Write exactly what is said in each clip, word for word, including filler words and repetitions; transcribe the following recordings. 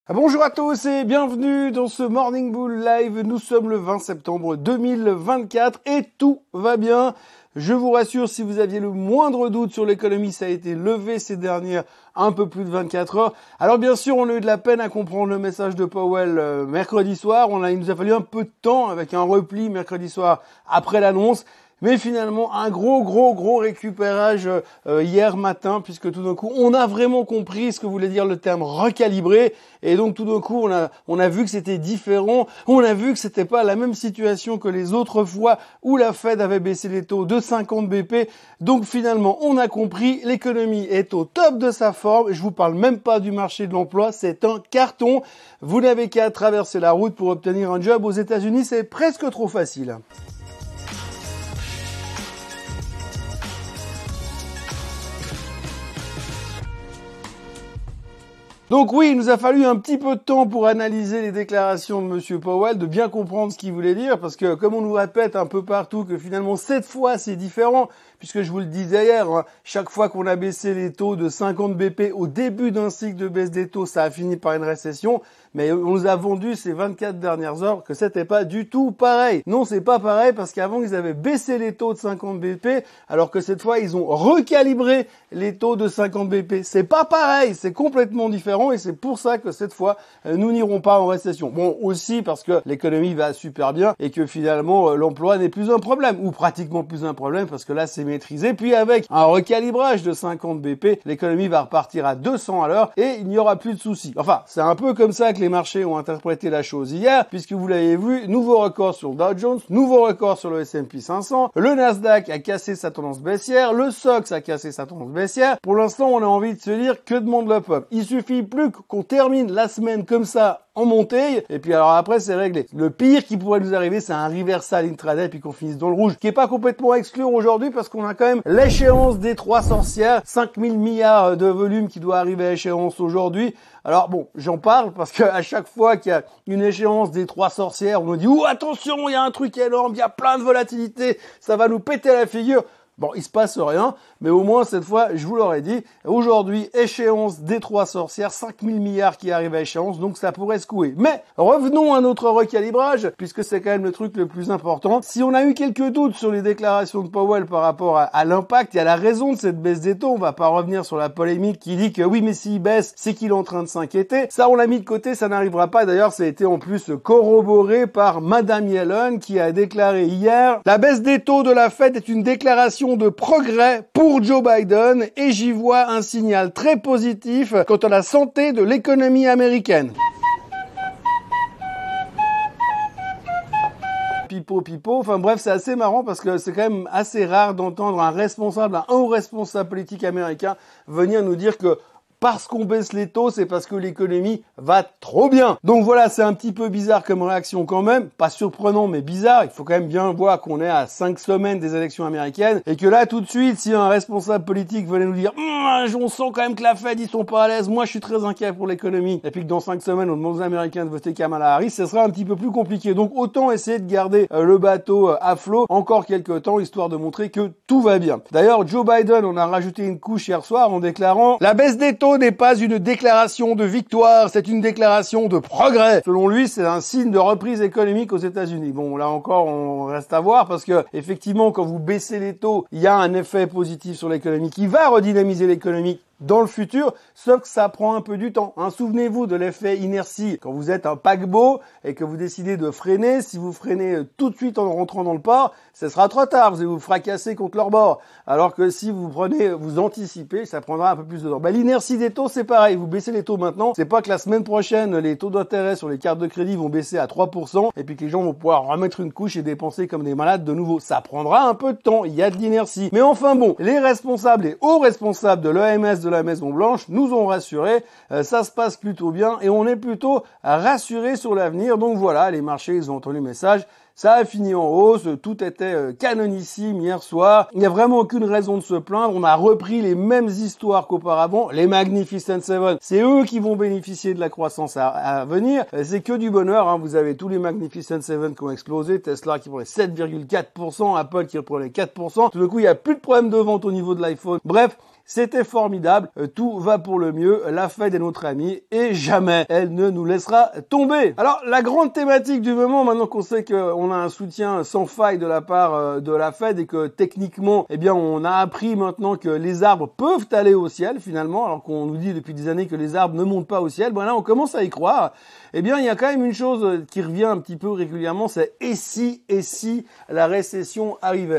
Bonjour à tous et bienvenue dans ce Morning Bull Live. Nous sommes le vingt septembre deux mille vingt-quatre et tout va bien. Je vous rassure, si vous aviez le moindre doute sur l'économie, ça a été levé ces dernières un peu plus de vingt-quatre heures. Alors bien sûr, on a eu de la peine à comprendre le message de Powell euh, mercredi soir. On a, il nous a fallu un peu de temps avec un repli mercredi soir après l'annonce. Mais finalement, un gros, gros, gros récupérage euh, hier matin, puisque tout d'un coup, on a vraiment compris ce que voulait dire le terme recalibrer. Et donc, tout d'un coup, on a, on a vu que c'était différent. On a vu que c'était pas la même situation que les autres fois où la Fed avait baissé les taux de cinquante B P. Donc, finalement, on a compris, l'économie est au top de sa forme. Je vous parle même pas du marché de l'emploi. C'est un carton. Vous n'avez qu'à traverser la route pour obtenir un job aux États-Unis. C'est presque trop facile. Donc oui, il nous a fallu un petit peu de temps pour analyser les déclarations de Monsieur Powell, de bien comprendre ce qu'il voulait dire, parce que comme on nous répète un peu partout que finalement cette fois c'est différent, puisque je vous le disais hier, hein, chaque fois qu'on a baissé les taux de cinquante B P au début d'un cycle de baisse des taux, ça a fini par une récession, mais on nous a vendu ces vingt-quatre dernières heures que c'était pas du tout pareil. Non, c'est pas pareil parce qu'avant ils avaient baissé les taux de cinquante B P, alors que cette fois ils ont recalibré les taux de cinquante B P. C'est pas pareil, c'est complètement différent. Et c'est pour ça que cette fois, nous n'irons pas en récession. Bon, aussi parce que l'économie va super bien et que finalement, l'emploi n'est plus un problème, ou pratiquement plus un problème, parce que là, c'est maîtrisé. Puis avec un recalibrage de cinquante B P, l'économie va repartir à deux cents à l'heure et il n'y aura plus de soucis. Enfin, c'est un peu comme ça que les marchés ont interprété la chose hier, puisque vous l'avez vu, nouveau record sur le Dow Jones, nouveau record sur le S and P cinq cents, le Nasdaq a cassé sa tendance baissière, le S O X a cassé sa tendance baissière. Pour l'instant, on a envie de se dire que demande le peuple. Il suffit plus qu'on termine la semaine comme ça en montée, et puis alors après c'est réglé. Le pire qui pourrait nous arriver, c'est un reversal intraday puis qu'on finisse dans le rouge, qui est pas complètement exclu aujourd'hui parce qu'on a quand même l'échéance des trois sorcières, cinq mille milliards de volume qui doit arriver à échéance aujourd'hui. Alors bon, j'en parle parce que à chaque fois qu'il y a une échéance des trois sorcières, on nous dit « Ouh, attention, il y a un truc énorme, il y a plein de volatilité, ça va nous péter la figure ». Bon, il se passe rien, mais au moins cette fois, je vous l'aurais dit, aujourd'hui, échéance des trois sorcières, cinq mille milliards qui arrivent à échéance, donc ça pourrait secouer. Mais revenons à notre recalibrage, puisque c'est quand même le truc le plus important. Si on a eu quelques doutes sur les déclarations de Powell par rapport à, à l'impact et à la raison de cette baisse des taux, on va pas revenir sur la polémique qui dit que oui, mais s'il baisse, c'est qu'il est en train de s'inquiéter. Ça, on l'a mis de côté, ça n'arrivera pas. D'ailleurs, ça a été en plus corroboré par Madame Yellen qui a déclaré hier « La baisse des taux de la Fed est une déclaration de progrès pour Joe Biden et j'y vois un signal très positif quant à la santé de l'économie américaine. » Pipo, pipo. Enfin bref, c'est assez marrant parce que c'est quand même assez rare d'entendre un responsable, un haut responsable politique américain venir nous dire que parce qu'on baisse les taux, c'est parce que l'économie va trop bien. Donc voilà, c'est un petit peu bizarre comme réaction quand même. Pas surprenant, mais bizarre. Il faut quand même bien voir qu'on est à cinq semaines des élections américaines. Et que là, tout de suite, si un responsable politique venait nous dire hm, « on sent quand même que la Fed, ils sont pas à l'aise. Moi, je suis très inquiet pour l'économie. » Et puis que dans cinq semaines, on demande aux Américains de voter Kamala Harris, ce sera un petit peu plus compliqué. Donc autant essayer de garder euh, le bateau euh, à flot encore quelques temps, histoire de montrer que tout va bien. D'ailleurs, Joe Biden, on a rajouté une couche hier soir en déclarant « La baisse des taux n'est pas une déclaration de victoire, c'est une déclaration de progrès. » Selon lui, c'est un signe de reprise économique aux États-Unis. Bon, là encore, on reste à voir parce que effectivement, quand vous baissez les taux, il y a un effet positif sur l'économie qui va redynamiser l'économie dans le futur, sauf que ça prend un peu du temps. Hein. Souvenez-vous de l'effet inertie. Quand vous êtes un paquebot et que vous décidez de freiner, si vous freinez tout de suite en rentrant dans le port, ce sera trop tard, vous allez vous fracasser contre leur bord. Alors que si vous prenez, vous anticipez, ça prendra un peu plus de temps. Bah, l'inertie des taux, c'est pareil. Vous baissez les taux maintenant, c'est pas que la semaine prochaine, les taux d'intérêt sur les cartes de crédit vont baisser à trois pour cent et puis que les gens vont pouvoir remettre une couche et dépenser comme des malades de nouveau. Ça prendra un peu de temps, il y a de l'inertie. Mais enfin bon, les responsables, les hauts responsables de l'O M S, de la Maison-Blanche nous ont rassurés, euh, ça se passe plutôt bien et on est plutôt rassurés sur l'avenir. Donc voilà, les marchés, ils ont entendu le message. Ça a fini en hausse, tout était euh, canonissime hier soir. Il n'y a vraiment aucune raison de se plaindre. On a repris les mêmes histoires qu'auparavant. Les Magnificent Seven, c'est eux qui vont bénéficier de la croissance à, à venir. C'est que du bonheur. Hein. Vous avez tous les Magnificent Seven qui ont explosé. Tesla qui prenait sept virgule quatre pour cent, Apple qui reprenait quatre pour cent. Tout d'un coup, il n'y a plus de problème de vente au niveau de l'iPhone. Bref, c'était formidable, tout va pour le mieux, la Fed est notre amie et jamais elle ne nous laissera tomber. Alors la grande thématique du moment, maintenant qu'on sait qu'on a un soutien sans faille de la part de la Fed et que techniquement, eh bien on a appris maintenant que les arbres peuvent aller au ciel finalement, alors qu'on nous dit depuis des années que les arbres ne montent pas au ciel, ben là on commence à y croire. Eh bien il y a quand même une chose qui revient un petit peu régulièrement, c'est et si, et si la récession arrivait.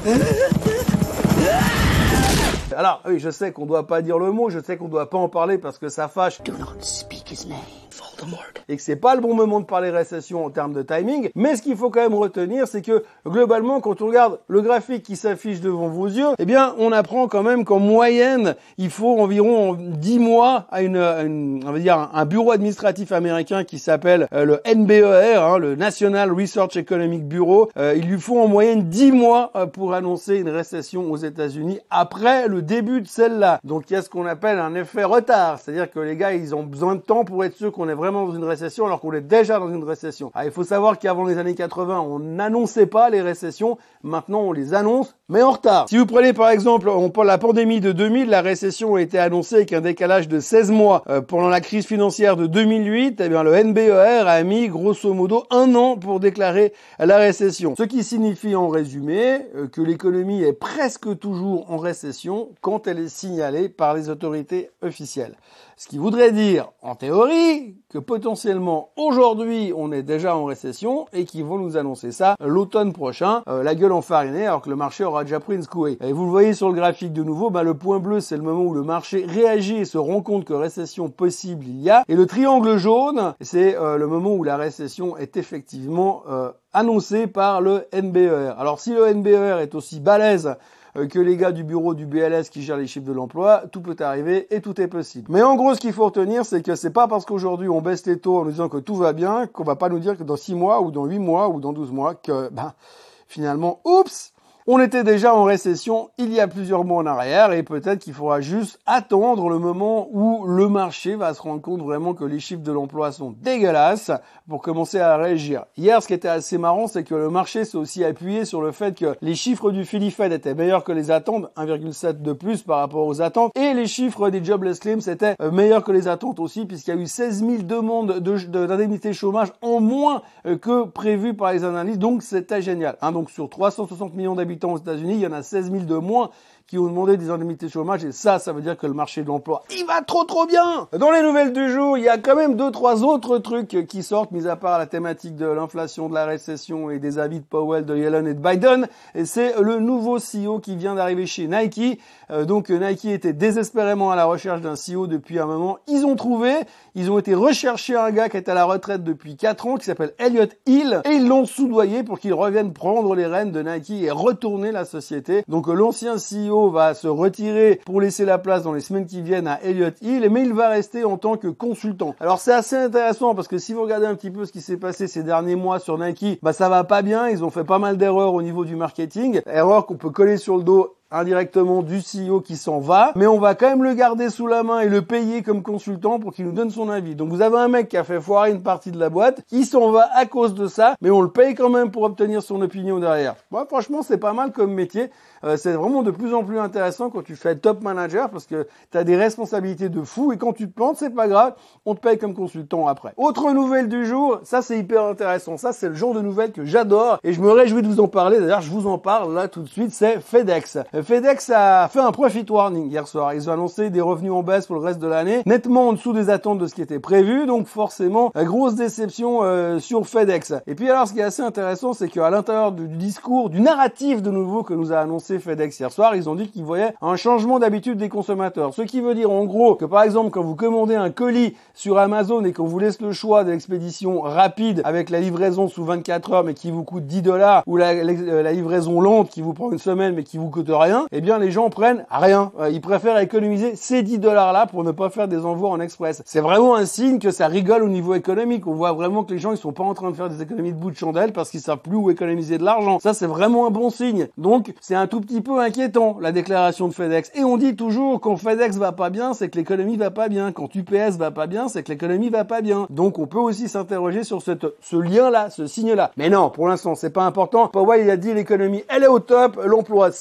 Alors, oui, je sais qu'on doit pas dire le mot, je sais qu'on doit pas en parler parce que ça fâche. Do not speak his name, Voldemort. Et que c'est pas le bon moment de parler récession en termes de timing. Mais ce qu'il faut quand même retenir, c'est que globalement, quand on regarde le graphique qui s'affiche devant vos yeux, eh bien, on apprend quand même qu'en moyenne, il faut environ dix mois à une, une on va dire, un bureau administratif américain qui s'appelle euh, le N B E R, hein, le National Research Economic Bureau. Euh, il lui faut en moyenne dix mois euh, pour annoncer une récession aux États-Unis après le début de celle-là. Donc il y a ce qu'on appelle un effet retard, c'est-à-dire que les gars ils ont besoin de temps pour être sûrs qu'on est vraiment dans une récession alors qu'on est déjà dans une récession. Alors, il faut savoir qu'avant les années quatre-vingts, on n'annonçait pas les récessions, maintenant on les annonce, mais en retard. Si vous prenez par exemple on parle la pandémie de deux mille, la récession a été annoncée avec un décalage de seize mois. Euh, pendant la crise financière de deux mille huit, eh bien le N B E R a mis grosso modo un an pour déclarer la récession. Ce qui signifie en résumé euh, que l'économie est presque toujours en récession quand elle est signalée par les autorités officielles. Ce qui voudrait dire, en théorie, que potentiellement aujourd'hui on est déjà en récession et qu'ils vont nous annoncer ça l'automne prochain, euh, la gueule enfarinée, alors que le marché aura déjà pris une secouée. Et vous le voyez sur le graphique de nouveau, bah, le point bleu c'est le moment où le marché réagit et se rend compte que récession possible il y a, et le triangle jaune c'est euh, le moment où la récession est effectivement euh, annoncée par le N B E R. Alors si le N B E R est aussi balèze que les gars du bureau du B L S qui gèrent les chiffres de l'emploi, tout peut arriver et tout est possible. Mais en gros, ce qu'il faut retenir, c'est que c'est pas parce qu'aujourd'hui on baisse les taux en nous disant que tout va bien qu'on va pas nous dire que dans six mois ou dans huit mois ou dans douze mois que, ben, finalement, oups, on était déjà en récession il y a plusieurs mois en arrière et peut-être qu'il faudra juste attendre le moment où le marché va se rendre compte vraiment que les chiffres de l'emploi sont dégueulasses pour commencer à réagir. Hier, ce qui était assez marrant, c'est que le marché s'est aussi appuyé sur le fait que les chiffres du Philly Fed étaient meilleurs que les attentes, un virgule sept de plus par rapport aux attentes, et les chiffres des jobless claims étaient meilleurs que les attentes aussi, puisqu'il y a eu seize mille demandes d'indemnité de, de, chômage en moins que prévu par les analystes, donc c'était génial. Hein, donc sur trois cent soixante millions d'habitants aux États-Unis, il y en a seize mille de moins qui ont demandé des indemnités de chômage et ça, ça veut dire que le marché de l'emploi, il va trop trop bien. Dans les nouvelles du jour, il y a quand même deux, trois autres trucs qui sortent, mis à part la thématique de l'inflation, de la récession et des avis de Powell, de Yellen et de Biden. Et c'est le nouveau C E O qui vient d'arriver chez Nike. Euh, donc Nike était désespérément à la recherche d'un C E O depuis un moment. Ils ont trouvé, ils ont été rechercher un gars qui est à la retraite depuis quatre ans, qui s'appelle Elliott Hill, et ils l'ont soudoyé pour qu'il revienne prendre les rênes de Nike et retourner la société. Donc l'ancien C E O va se retirer pour laisser la place dans les semaines qui viennent à Elliott Hill, mais il va rester en tant que consultant. Alors c'est assez intéressant parce que si vous regardez un petit peu ce qui s'est passé ces derniers mois sur Nike, bah ça va pas bien, ils ont fait pas mal d'erreurs au niveau du marketing, erreurs qu'on peut coller sur le dos indirectement du C E O qui s'en va, mais on va quand même le garder sous la main et le payer comme consultant pour qu'il nous donne son avis. Donc vous avez un mec qui a fait foirer une partie de la boîte, qui s'en va à cause de ça, mais on le paye quand même pour obtenir son opinion derrière. Moi, franchement, c'est pas mal comme métier. Euh, c'est vraiment de plus en plus intéressant quand tu fais top manager parce que tu as des responsabilités de fou et quand tu te plantes, c'est pas grave, on te paye comme consultant après. Autre nouvelle du jour, ça c'est hyper intéressant. Ça, c'est le genre de nouvelles que j'adore et je me réjouis de vous en parler. D'ailleurs, je vous en parle là tout de suite, c'est FedEx. FedEx a fait un profit warning hier soir. Ils ont annoncé des revenus en baisse pour le reste de l'année, nettement en dessous des attentes de ce qui était prévu. Donc forcément, grosse déception euh, sur FedEx. Et puis alors, ce qui est assez intéressant, c'est qu'à l'intérieur du, du discours, du narratif de nouveau que nous a annoncé FedEx hier soir, ils ont dit qu'ils voyaient un changement d'habitude des consommateurs. Ce qui veut dire en gros que par exemple, quand vous commandez un colis sur Amazon et qu'on vous laisse le choix de l'expédition rapide avec la livraison sous vingt-quatre heures mais qui vous coûte dix dollars ou la, la, la livraison lente qui vous prend une semaine mais qui vous coûte rien, eh bien les gens prennent rien. Euh, ils préfèrent économiser ces dix dollars là pour ne pas faire des envois en express. C'est vraiment un signe que ça rigole au niveau économique. On voit vraiment que les gens ils sont pas en train de faire des économies de bout de chandelle parce qu'ils savent plus où économiser de l'argent. Ça c'est vraiment un bon signe. Donc c'est un tout petit peu inquiétant la déclaration de FedEx. Et on dit toujours quand FedEx va pas bien, c'est que l'économie va pas bien. Quand U P S va pas bien, c'est que l'économie va pas bien. Donc on peut aussi s'interroger sur cette, ce lien-là, ce signe-là. Mais non, pour l'instant c'est pas important. Powell il a dit l'économie elle est au top, l'emploi c'est génial.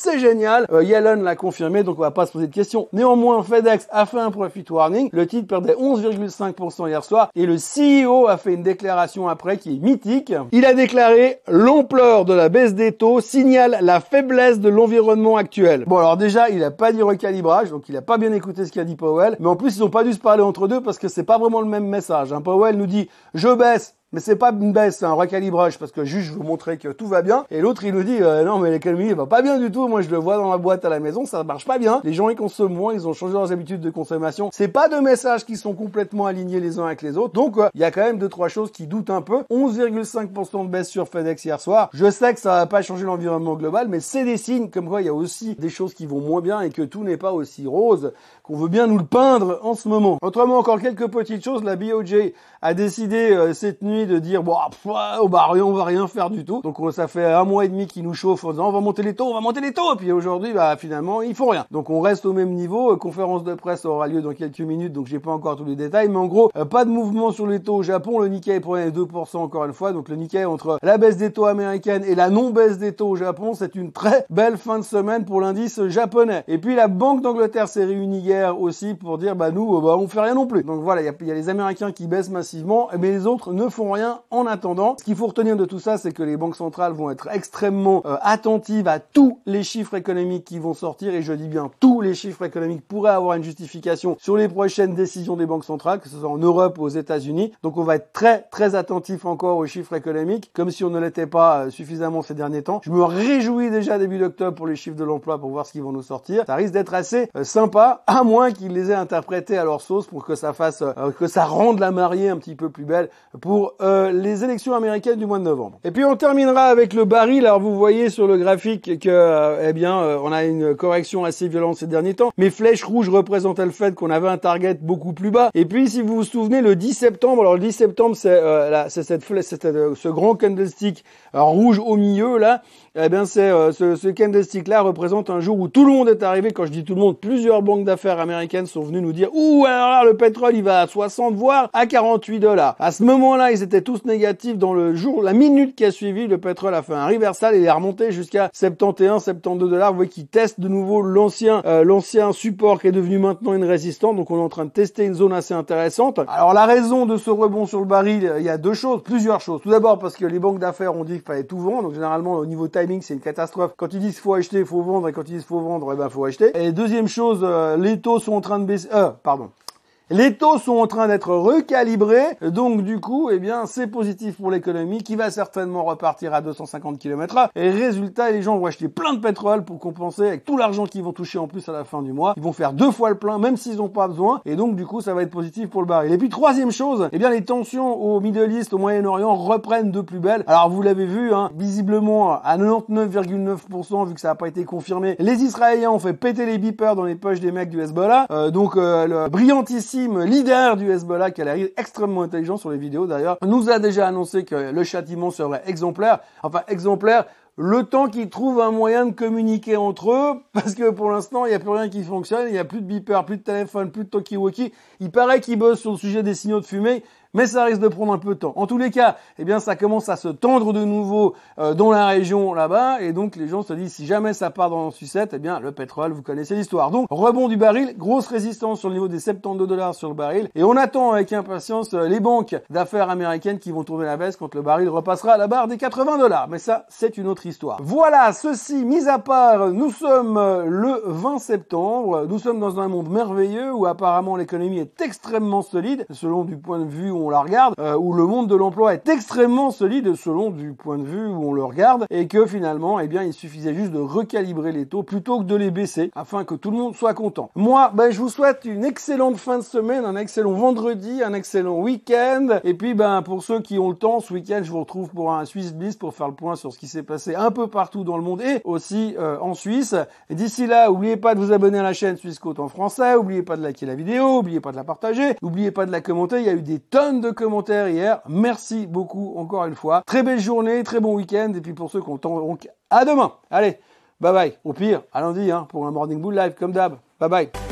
signal. Euh, Yellen l'a confirmé, donc on va pas se poser de questions. Néanmoins, FedEx a fait un profit warning. Le titre perdait onze virgule cinq pour cent hier soir et le C E O a fait une déclaration après qui est mythique. Il a déclaré « L'ampleur de la baisse des taux signale la faiblesse de l'environnement actuel ». Bon, alors déjà, il a pas dit recalibrage, donc il a pas bien écouté ce qu'a dit Powell. Mais en plus, ils ont pas dû se parler entre deux parce que c'est pas vraiment le même message. Hein. Powell nous dit « Je baisse ». Mais c'est pas une baisse, c'est un recalibrage parce que juste je veux montrer que tout va bien. Et l'autre il nous dit euh, non mais l'économie va pas bien du tout. Moi je le vois dans ma boîte à la maison, ça marche pas bien. Les gens ils consomment moins, ils ont changé leurs habitudes de consommation. C'est pas deux messages qui sont complètement alignés les uns avec les autres. Donc il euh, y a quand même deux trois choses qui doutent un peu. onze virgule cinq pour cent de baisse sur FedEx hier soir. Je sais que ça va pas changer l'environnement global, mais c'est des signes comme quoi il y a aussi des choses qui vont moins bien et que tout n'est pas aussi rose qu'on veut bien nous le peindre en ce moment. Autrement encore quelques petites choses. La B O J a décidé euh, cette nuit de dire bon pff, oh, bah rien, on va rien faire du tout. Donc ça fait un mois et demi qu'ils nous chauffent en disant on va monter les taux, on va monter les taux. Et puis aujourd'hui bah finalement ils font rien. Donc on reste au même niveau. Conférence de presse aura lieu dans quelques minutes, donc j'ai pas encore tous les détails, mais en gros euh, pas de mouvement sur les taux au Japon. Le Nikkei prenait deux pour cent encore une fois. Donc le Nikkei entre la baisse des taux américaines et la non baisse des taux au Japon, c'est une très belle fin de semaine pour l'indice japonais. Et puis la Banque d'Angleterre s'est réunie hier aussi pour dire bah nous euh, bah on fait rien non plus. Donc voilà, il y, y a les Américains qui baissent massivement, mais les autres ne font rien en attendant. Ce qu'il faut retenir de tout ça, c'est que les banques centrales vont être extrêmement euh, attentives à tous les chiffres économiques qui vont sortir, et je dis bien tous les chiffres économiques pourraient avoir une justification sur les prochaines décisions des banques centrales, que ce soit en Europe ou aux États-Unis. Donc on va être très très attentif encore aux chiffres économiques, comme si on ne l'était pas euh, suffisamment ces derniers temps. Je me réjouis déjà début d'octobre pour les chiffres de l'emploi pour voir ce qu'ils vont nous sortir. Ça risque d'être assez euh, sympa, à moins qu'ils les aient interprétés à leur sauce pour que ça fasse, euh, que ça rende la mariée un petit peu plus belle pour euh, les élections américaines du mois de novembre. Et puis on terminera avec le baril. Alors vous voyez sur le graphique que euh, eh bien euh, on a une correction assez violente ces derniers temps. Mes flèches rouges représentaient le fait qu'on avait un target beaucoup plus bas. Et puis si vous vous souvenez, le dix septembre, alors le dix septembre c'est euh, c'est cette flèche, c'est euh, ce grand candlestick euh, rouge au milieu là. Eh bien, c'est euh, ce, ce candlestick-là représente un jour où tout le monde est arrivé. Quand je dis tout le monde, plusieurs banques d'affaires américaines sont venues nous dire « Ouh, alors là, le pétrole, il va à soixante, voire à quarante-huit dollars. » À ce moment-là, ils étaient tous négatifs. Dans le jour, la minute qui a suivi, le pétrole a fait un reversal et il est remonté jusqu'à soixante et un, soixante-deux dollars. Vous voyez qu'il teste de nouveau l'ancien euh, l'ancien support qui est devenu maintenant une résistance. Donc, on est en train de tester une zone assez intéressante. Alors, la raison de ce rebond sur le baril, il y a deux choses, plusieurs choses. Tout d'abord, parce que les banques d'affaires ont dit qu'il fallait tout vendre. Donc, généralement, au niveau timing, c'est une catastrophe. Quand ils disent faut acheter, il faut vendre, et quand ils disent faut vendre, eh ben faut acheter. Et deuxième chose, euh, les taux sont en train de baisser. Euh, pardon. Les taux sont en train d'être recalibrés, donc du coup, eh bien, c'est positif pour l'économie qui va certainement repartir à deux cent cinquante kilomètres heure. Et résultat, les gens vont acheter plein de pétrole pour compenser avec tout l'argent qu'ils vont toucher en plus à la fin du mois. Ils vont faire deux fois le plein, même s'ils n'ont pas besoin. Et donc, du coup, ça va être positif pour le baril. Et puis, troisième chose, eh bien, les tensions au Middle East, au Moyen-Orient, reprennent de plus belle. Alors, vous l'avez vu, hein, visiblement, à quatre-vingt-dix-neuf virgule neuf pour cent, vu que ça n'a pas été confirmé, les Israéliens ont fait péter les beepers dans les poches des mecs du Hezbollah. Euh, donc, euh, le brillantissime leader du Hezbollah, qui a l'air extrêmement intelligent sur les vidéos d'ailleurs, nous a déjà annoncé que le châtiment serait exemplaire. Enfin, exemplaire, le temps qu'ils trouvent un moyen de communiquer entre eux, parce que pour l'instant, il n'y a plus rien qui fonctionne, il n'y a plus de beeper, plus de téléphone, plus de talkie-walkie. Il paraît qu'ils bossent sur le sujet des signaux de fumée, mais ça risque de prendre un peu de temps. En tous les cas, eh bien, ça commence à se tendre de nouveau euh, dans la région là-bas, et donc les gens se disent, si jamais ça part dans la sucette, eh bien, le pétrole, vous connaissez l'histoire. Donc, rebond du baril, grosse résistance sur le niveau des soixante-douze dollars sur le baril, et on attend avec impatience euh, les banques d'affaires américaines qui vont tourner la baisse quand le baril repassera à la barre des quatre-vingts dollars. Mais ça, c'est une autre histoire. Voilà, ceci mis à part, nous sommes euh, le vingt septembre, nous sommes dans un monde merveilleux où apparemment l'économie est extrêmement solide, selon du point de vue où on la regarde, euh, où le monde de l'emploi est extrêmement solide selon du point de vue où on le regarde, et que finalement, eh bien, il suffisait juste de recalibrer les taux plutôt que de les baisser, afin que tout le monde soit content. Moi, ben, je vous souhaite une excellente fin de semaine, un excellent vendredi, un excellent week-end, et puis, ben, pour ceux qui ont le temps, ce week-end, je vous retrouve pour un Swiss Bliss pour faire le point sur ce qui s'est passé un peu partout dans le monde et aussi euh, en Suisse. D'ici là, n'oubliez pas de vous abonner à la chaîne Swissquote en français, n'oubliez pas de liker la vidéo, n'oubliez pas de la partager, n'oubliez pas de la commenter. Il y a eu des tonnes de commentaires hier. Merci beaucoup encore une fois. Très belle journée, très bon week-end. Et puis pour ceux qui ont le temps, donc à demain. Allez, bye bye. Au pire, à lundi hein, pour un Morning Bull Live comme d'hab. Bye bye.